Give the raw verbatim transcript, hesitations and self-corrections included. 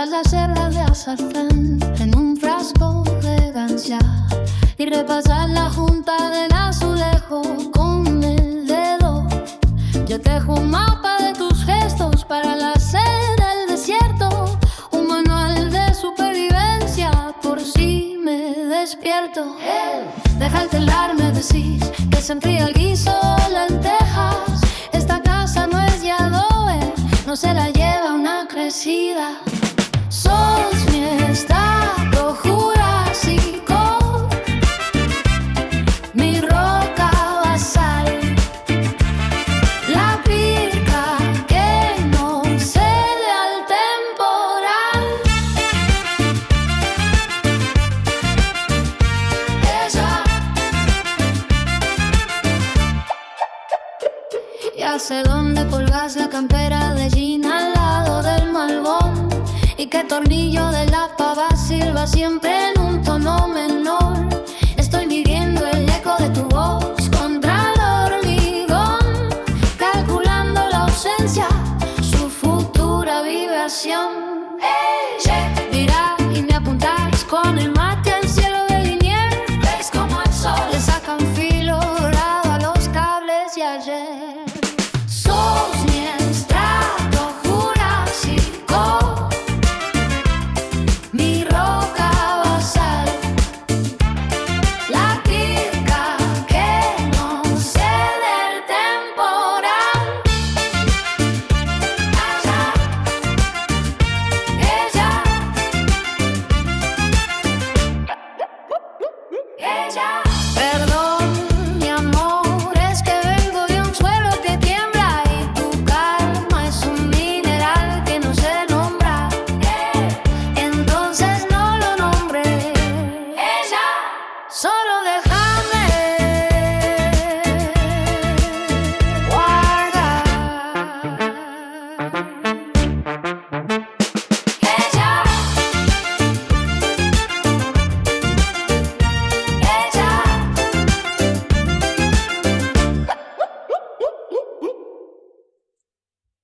las cerdas de azafrán en un frasco de gancia y repasar la junta del azulejo con el dedo. Yo tejo un mapa de tus gestos para la sed del desierto, un manual de supervivencia por si me despierto. Deja el telar, me decís que se enfría el guiso, lentejas. Esta casa no es de adobe, no se la lleva una crecida. Sos mi estado jurásico, mi roca basal, la pirca que no cede al temporal. Ella ya sé dónde colgas la campera de jean al lado del malbón, y qué tornillo de la pava sirva siempre en un tono menor. Estoy midiendo el eco de tu voz contra el hormigón, calculando la ausencia, su futura vibración. Hey, yeah.